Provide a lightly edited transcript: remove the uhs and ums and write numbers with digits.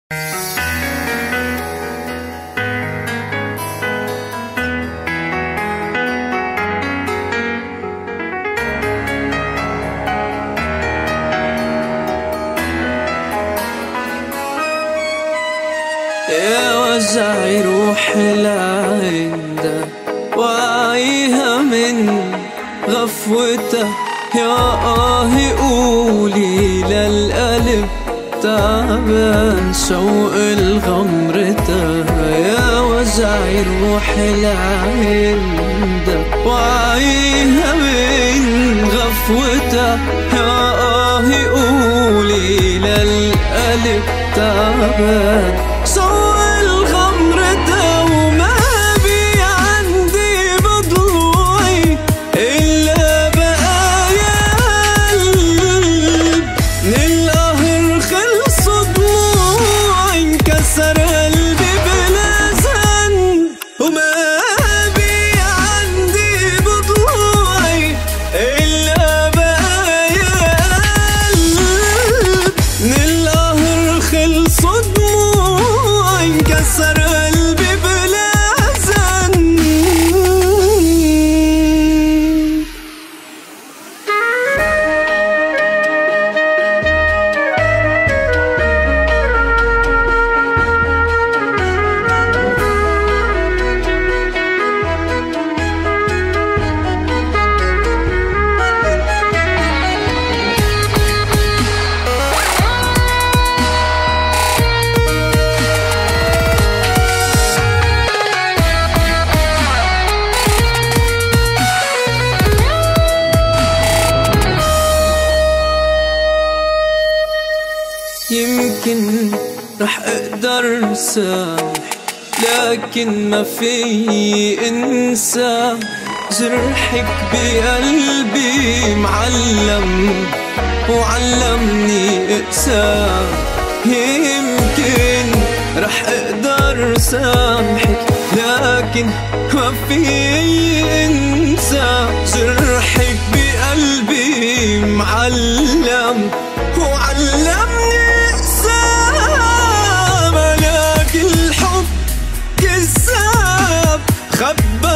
يا وجعي روحي لعندك وعيها من غفوتك، يا قولي للقلب تعبان شوق الغمرتك. يا وجعي روحي لعندك وعيها من غفوتك، يا قولي للقلب تعبان شوق الغمرتك. وما بي عندي بضلوعي إلا بقايا قلب، من القهر خلصوا دموعي انكسر قلبي بلا ذنب. وما بي عندي بضلوعي إلا بقايا قلب، من القهر خلصوا دموعي انكسر قلبي بلا ذنب. يمكن رح اقدر سامح، لكن ما في انسى جرحك بقلبي معلم وعلمني اقسى. يمكن رح اقدر سامحك، لكن ما في انسى جرحك بقلبي معلم وعلمني ملاك الحب كذاب خبى